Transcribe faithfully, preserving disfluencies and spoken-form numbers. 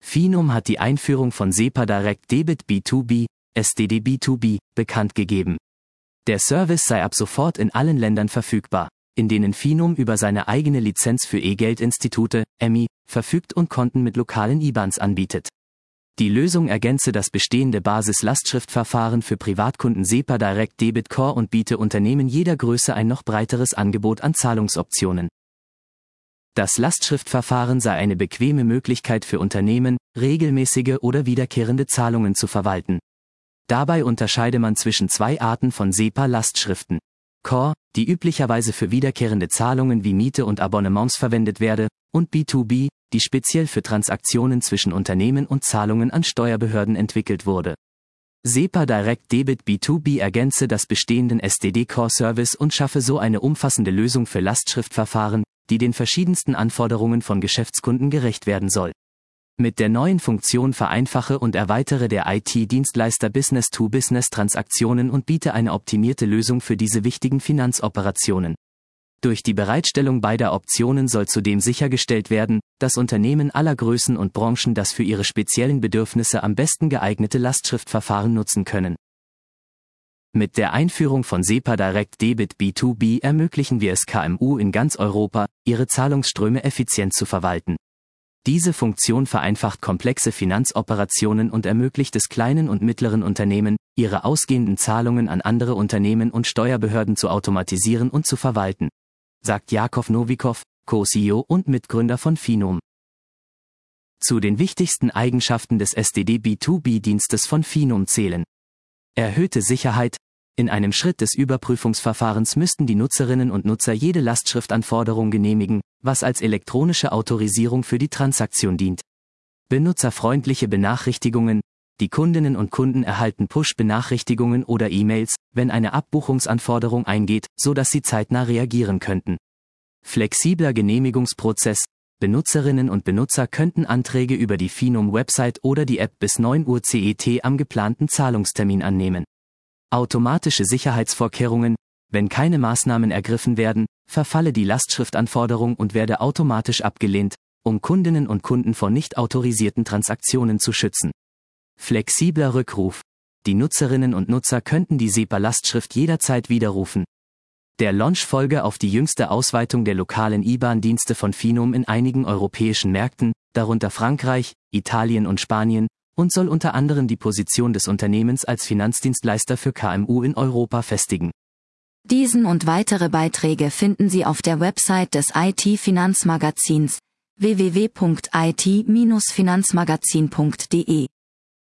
Finom hat die Einführung von SEPA Direct Debit B zwei B, S D D B zwei B, bekannt gegeben. Der Service sei ab sofort in allen Ländern verfügbar, in denen Finom über seine eigene Lizenz für E-Geld-Institute, E M I, verfügt und Konten mit lokalen I B A Ns anbietet. Die Lösung ergänze das bestehende Basis-Lastschriftverfahren für Privatkunden SEPA Direct Debit Core und biete Unternehmen jeder Größe ein noch breiteres Angebot an Zahlungsoptionen. Das Lastschriftverfahren sei eine bequeme Möglichkeit für Unternehmen, regelmäßige oder wiederkehrende Zahlungen zu verwalten. Dabei unterscheide man zwischen zwei Arten von SEPA-Lastschriften. Core, die üblicherweise für wiederkehrende Zahlungen wie Miete und Abonnements verwendet werde, und B zwei B, die speziell für Transaktionen zwischen Unternehmen und Zahlungen an Steuerbehörden entwickelt wurde. SEPA Direct Debit B zwei B ergänze das bestehenden S D D Core Service und schaffe so eine umfassende Lösung für Lastschriftverfahren, die den verschiedensten Anforderungen von Geschäftskunden gerecht werden soll. Mit der neuen Funktion vereinfache und erweitere der I T-Dienstleister Business-to-Business-Transaktionen und biete eine optimierte Lösung für diese wichtigen Finanzoperationen. Durch die Bereitstellung beider Optionen soll zudem sichergestellt werden, dass Unternehmen aller Größen und Branchen das für ihre speziellen Bedürfnisse am besten geeignete Lastschriftverfahren nutzen können. Mit der Einführung von SEPA Direct Debit B zwei B ermöglichen wir es K M U in ganz Europa, ihre Zahlungsströme effizient zu verwalten. Diese Funktion vereinfacht komplexe Finanzoperationen und ermöglicht es kleinen und mittleren Unternehmen, ihre ausgehenden Zahlungen an andere Unternehmen und Steuerbehörden zu automatisieren und zu verwalten, sagt Jakov Novikov, Co-C E O und Mitgründer von Finom. Zu den wichtigsten Eigenschaften des S D D B zwei B-Dienstes von Finom zählen: erhöhte Sicherheit. In einem Schritt des Überprüfungsverfahrens müssten die Nutzerinnen und Nutzer jede Lastschriftanforderung genehmigen, was als elektronische Autorisierung für die Transaktion dient. Benutzerfreundliche Benachrichtigungen. Die Kundinnen und Kunden erhalten Push-Benachrichtigungen oder E-Mails, wenn eine Abbuchungsanforderung eingeht, so dass sie zeitnah reagieren könnten. Flexibler Genehmigungsprozess. Benutzerinnen und Benutzer könnten Anträge über die Finom-Website oder die App bis neun Uhr C E T am geplanten Zahlungstermin annehmen. Automatische Sicherheitsvorkehrungen. Wenn keine Maßnahmen ergriffen werden, verfalle die Lastschriftanforderung und werde automatisch abgelehnt, um Kundinnen und Kunden vor nicht autorisierten Transaktionen zu schützen. Flexibler Rückruf. Die Nutzerinnen und Nutzer könnten die SEPA-Lastschrift jederzeit widerrufen. Der Launch folge auf die jüngste Ausweitung der lokalen I B A N-Dienste von Finom in einigen europäischen Märkten, darunter Frankreich, Italien und Spanien, und soll unter anderem die Position des Unternehmens als Finanzdienstleister für K M U in Europa festigen. Diesen und weitere Beiträge finden Sie auf der Website des I T-Finanzmagazins w w w punkt i t Bindestrich finanzmagazin punkt d e.